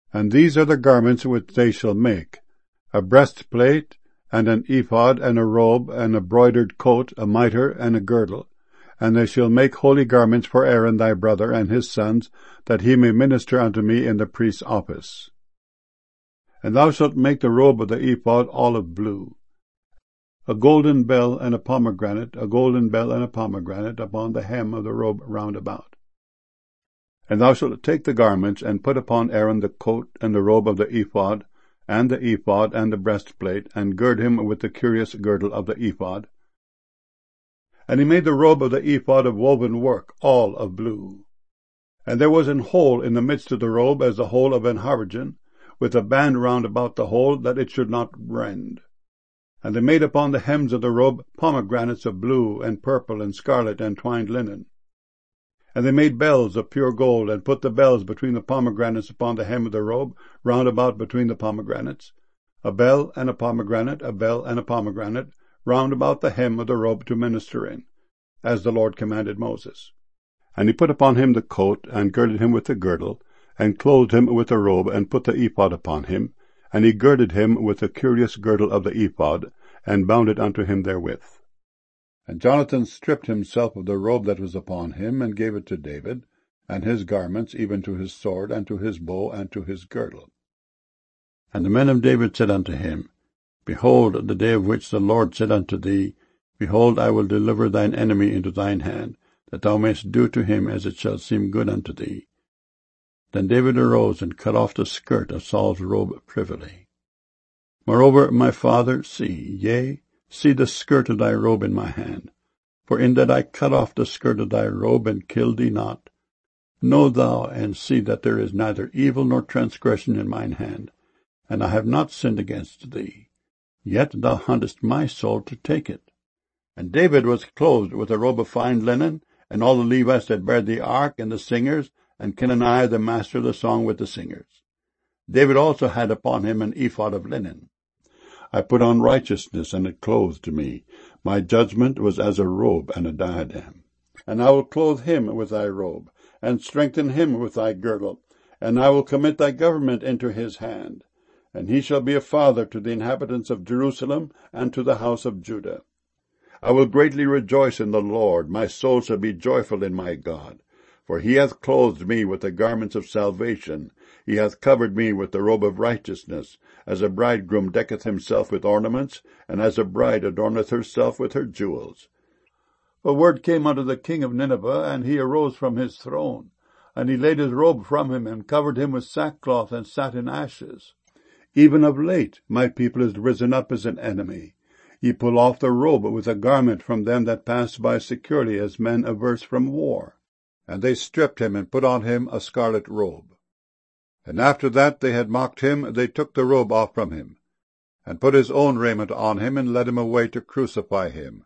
And these are the garments which they shall make: a breastplate, and an ephod, and a robe, and a broidered coat, a mitre, and a girdle. And they shall make holy garments for Aaron thy brother and his sons, that he may minister unto me in the priest's office. And thou shalt make the robe of the ephod olive blue, a golden bell and a pomegranate, a golden bell and a pomegranate upon the hem of the robe round about. And thou shalt take the garments, and put upon Aaron the coat and the robe of the ephod and the breastplate, and gird him with the curious girdle of the ephod. And he made the robe of the ephod of woven work, all of blue. And there was an hole in the midst of the robe, as the hole of an habergeon, with a band round about the hole, that it should not rend. And they made upon the hems of the robe pomegranates of blue, and purple, and scarlet, and twined linen. And they made bells of pure gold, and put the bells between the pomegranates upon the hem of the robe, round about between the pomegranates, a bell and a pomegranate, a bell and a pomegranate, round about the hem of the robe to minister in, as the Lord commanded Moses. And he put upon him the coat, and girded him with the girdle, and clothed him with the robe, and put the ephod upon him, and he girded him with the curious girdle of the ephod, and bound it unto him therewith. And Jonathan stripped himself of the robe that was upon him, and gave it to David, and his garments, even to his sword, and to his bow, and to his girdle. And the men of David said unto him, Behold, the day of which the Lord said unto thee, Behold, I will deliver thine enemy into thine hand, that thou mayst do to him as it shall seem good unto thee. Then David arose, and cut off the skirt of Saul's robe privily. Moreover, my father, see the skirt of thy robe in my hand. For in that I cut off the skirt of thy robe, and killed thee not, know thou and see that there is neither evil nor transgression in mine hand, and I have not sinned against thee. Yet thou huntest my soul to take it. And David was clothed with a robe of fine linen, and all the Levites that bare the ark, and the singers, and Kenaniah the master of the song with the singers. David also had upon him an ephod of linen. I put on righteousness, and it clothed me. My judgment was as a robe and a diadem. And I will clothe him with thy robe, and strengthen him with thy girdle, and I will commit thy government into his hand. And he shall be a father to the inhabitants of Jerusalem, and to the house of Judah. I will greatly rejoice in the Lord, my soul shall be joyful in my God. For he hath clothed me with the garments of salvation, he hath covered me with the robe of righteousness, as a bridegroom decketh himself with ornaments, and as a bride adorneth herself with her jewels. A word came unto the king of Nineveh, and he arose from his throne, and he laid his robe from him, and covered him with sackcloth, and sat in ashes. Even of late my people is risen up as an enemy. Ye pull off the robe with a garment from them that pass by securely, as men averse from war. And they stripped him, and put on him a scarlet robe. And after that they had mocked him, they took the robe off from him, and put his own raiment on him, and led him away to crucify him.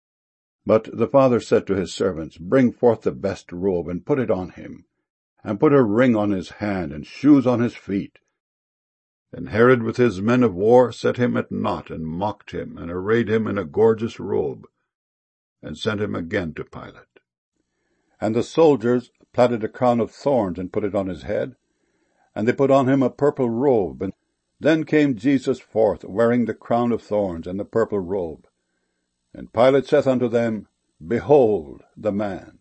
But the father said to his servants, Bring forth the best robe, and put it on him, and put a ring on his hand, and shoes on his feet. And Herod with his men of war set him at naught, and mocked him, and arrayed him in a gorgeous robe, and sent him again to Pilate. And the soldiers platted a crown of thorns, and put it on his head, and they put on him a purple robe. And then came Jesus forth, wearing the crown of thorns and the purple robe. And Pilate saith unto them, Behold the man.